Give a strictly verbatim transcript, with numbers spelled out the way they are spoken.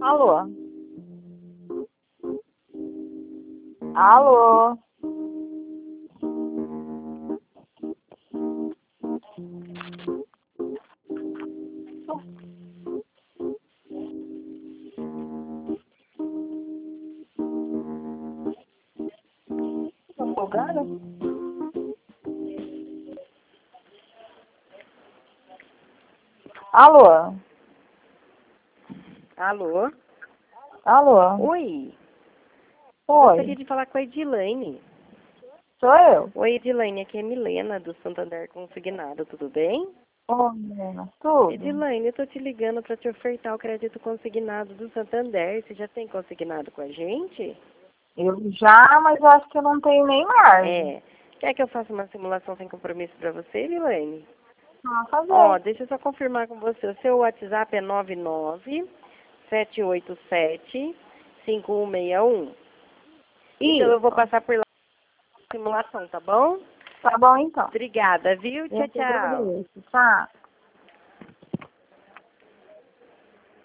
Alô? Alô? Tá folgada? Alô? Alô? Alô? Oi. Gostaria Oi, de falar com a Edilane. sou eu? Oi, Edilane, aqui é Milena, do Santander Consignado, tudo bem? Oi, menina, tudo? Edilane, eu tô te ligando para te ofertar o crédito consignado do Santander. Você já tem consignado com a gente? Eu já, mas eu acho que eu não tenho nem margem. É. Quer que eu faça uma simulação sem compromisso para você, Edilane? Ah, fazer. Ó, deixa eu só confirmar com você. O seu WhatsApp é nove nove sete oito sete cinco um seis um. Então eu vou Isso. passar por lá a simulação, tá bom? Tá bom, então. Obrigada, viu? Tchau, Eu que tchau. agradeço. Tá.